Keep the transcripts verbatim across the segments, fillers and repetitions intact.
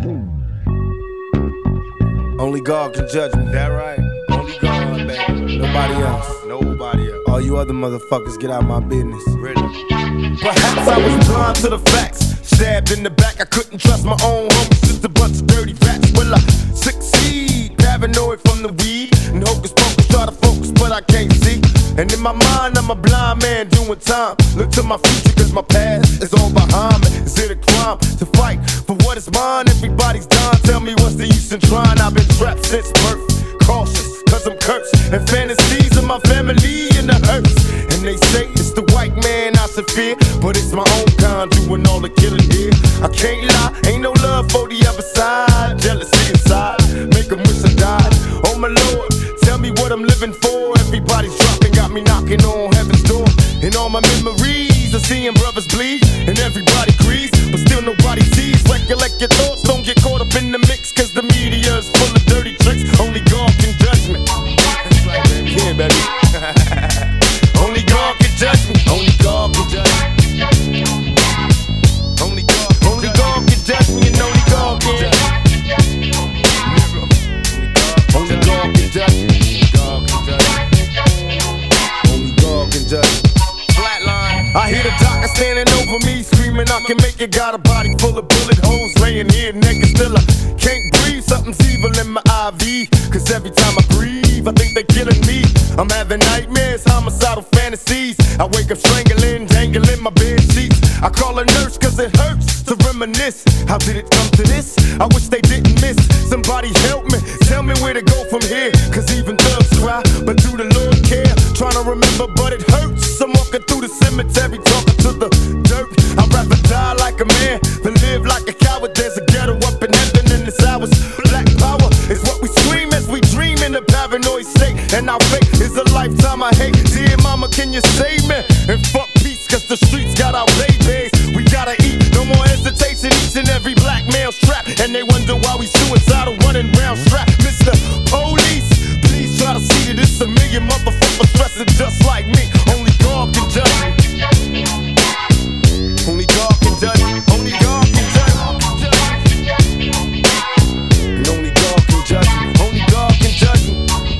Only God can judge me. That right? Only God, baby. Nobody else. Nobody else. All you other motherfuckers, get out my business. Really? Perhaps I was blind to the facts. Stabbed in the back, I couldn't trust my own homies. Just a bunch of dirty rats. Will I succeed? Paranoid from the weed. And hocus pocus, try to focus, but I can't see. And in my mind, I'm a blind man doing time. Look to my future, cause my past is all behind me. Is it a crime to fight for what is mine? Everybody's dying, tell me what's the use in trying? I've been trapped since birth, cautious, cause I'm cursed. And fantasies of my family in the hearse. And they say it's the white man I should fear, but it's my own kind doing all the killing here. I can't lie, ain't no love for the other side. Jealousy inside, make them wish I died. Oh my Lord, tell me what I'm living for. Everybody's dropping, got me knocking on heaven's door. And all my memories of seeing brothers bleed, and everybody agrees, but still nobody sees. Recollect your thoughts, don't get caught up in the mix, cause the media is full of dirty tricks. Only God can judge me. Yeah, baby. Only God can judge me. Only God can judge me. Only God, only God can judge me, and only God can judge me. Only God can judge me. Only God can judge me. Flatline. I hear the doctor standing over me, screaming I can make it. Got a body full of bullet holes, laying here naked. Still I can't breathe, something's evil in my I V. Cause every time I breathe, I think they're killing me. I'm having nightmares, homicidal fantasies. I wake up strangling, dangling my bed sheets. I call a nurse cause it hurts to reminisce. How did it come to this? I wish they didn't miss. Somebody help me, tell me where to go from here. Cause even thugs cry, but do the Lord care? Trying to remember, but it hurts. I'm walking through the cemetery, talking to the dirt. I'd rather die like a man than live like a coward. There's a ghetto up in heaven in this hours. Black power is what we scream as we dream in a paranoid state. And our fate is a lifetime I hate. Dear mama, can you save me? And fuck peace, cause the streets got our babies. We gotta eat, no more hesitation. Each and every black male strapped, and they wonder why we suicidal running round strapped. Mister Police, please try to see that it's a million motherfuckers stressing just like me. Only God can judge me. Only God can judge me. Only God can judge me. And only God can judge me. Only God can judge me.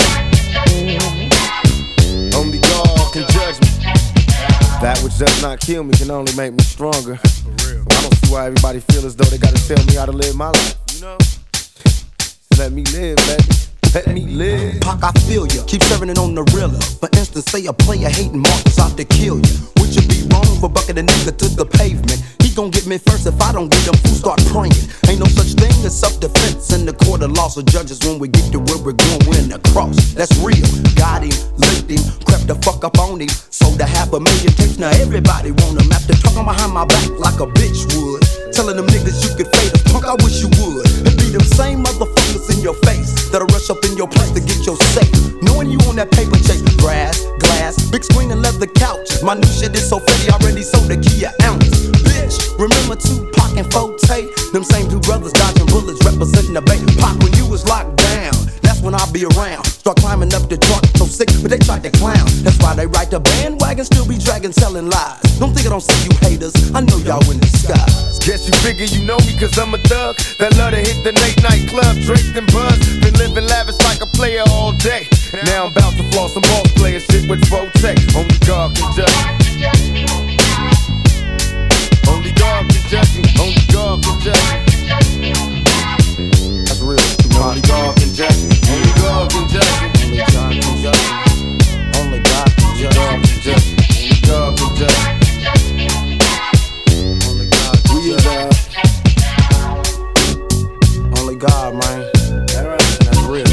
Only God can judge me. That which does not kill me can only make me stronger. For real. I don't see why everybody feel as though they gotta tell me how to live my life. You know? Let me live, baby. Let me live. Pac, I feel ya. Keep serving it on the realer. For instance, say a player hating Marcus out to kill ya. Would you be wrong for bucking a nigga to the pavement? He gon' get me first if I don't get him. Fools start praying. Ain't no such thing as self-defense in the court of law. So judges, when we get to where we're going, we're in the cross. That's real. Got him, licked him, crept the fuck up on him. Sold a half a million tapes. Now everybody want him. After talking behind my back like a bitch would. Telling them niggas you could fade us. Punk, I wish you would. It be them same motherfuckers in your face that'll rush up in your place to get your safe. Knowing you on that paper chase. Grass, glass, big screen and leather couches. My new shit is so fatty, already sold a key an ounce. Bitch, remember Tupac and Forte? Them same two brothers dodging bullets, representing the bay. Pac, when you was locked down, that's when I'll be around. Start climbing up the truck, so sick, but they tried to clown. That's why they ride the bandwagon, still be dragging, selling lies. Don't think I don't see you haters, I know y'all in disguise. Guess you figure you know me cause I'm a thug that love to hit the late night club, draped and buzz. Been living lavish like a player all day. Now I'm about to floss some boss player shit with Forte. Only God can judge me. Only God can judge me. Only God can judge me. That's real. Only God can judge me. Only God can judge me. Only God can judge me. Only God can judge me. Only God can judge me. Only God can judge me. Only God, man. That's real.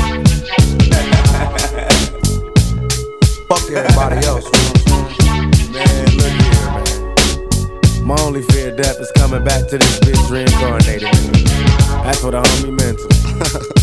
Fuck everybody else, man. Man, look here, man. My only fear of death is coming back to this bitch reincarnated. That's what a homie meant to.